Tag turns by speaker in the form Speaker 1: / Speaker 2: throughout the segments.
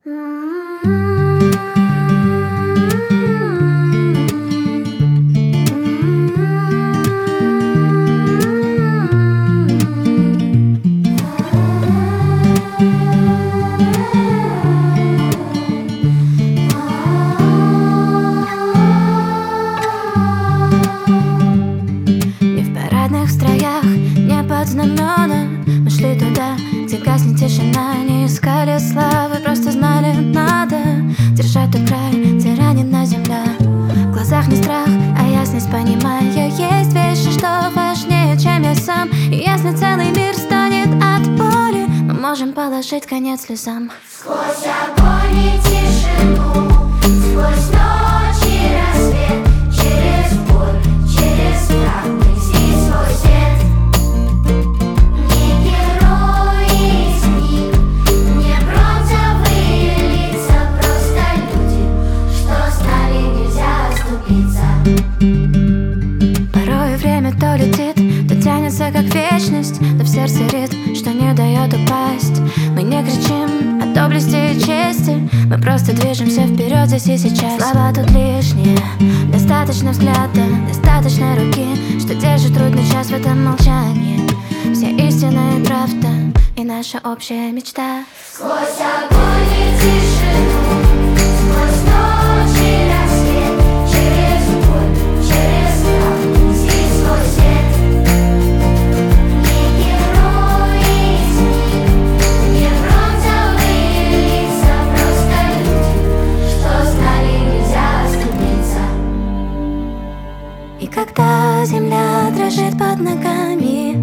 Speaker 1: В строях, не под знамена. Мы шли туда, где гаснет тишина. Не искали славы, просто знали, надо держать тот край, где ранена земля. В глазах не страх, а ясность, понимая, есть вещи, что важнее, чем я сам. И если целый мир стонет от боли, мы можем положить конец слезам.
Speaker 2: Сквозь огонь и тишину, сквозь ночь и рассвет, через боль, через страх неси свой свет. Не герои из книг, не бронзовые лица, просто люди, что знали, нельзя оступиться.
Speaker 1: Порой время то летит, то тянется как вечность, да в сердце ритм, что не дает упасть. Мы не кричим о доблести и чести, мы просто движемся вперед здесь и сейчас. Слова тут лишние, достаточно взгляда, достаточно руки, что держит трудный час в этом молчании. Вся истина и правда, и наша общая мечта.
Speaker 2: Сквозь огонь и тишину, сквозь ночь и рассвет, через боль, через страх неси свой свет. Не герои из книг, не бронзовые лица, просто люди, что знали, нельзя оступиться.
Speaker 1: И когда земля дрожит под ногами,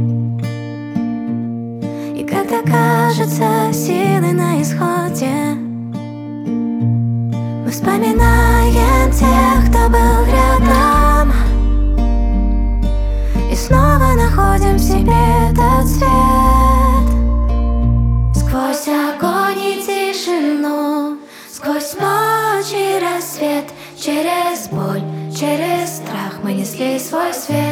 Speaker 1: и когда кажется силы на исходе, мы вспоминаем тех, кто был рядом, и снова находим в себе этот свет. Сквозь огонь и тишину, сквозь ночь и рассвет, через боль, через страх мы несли свой свет.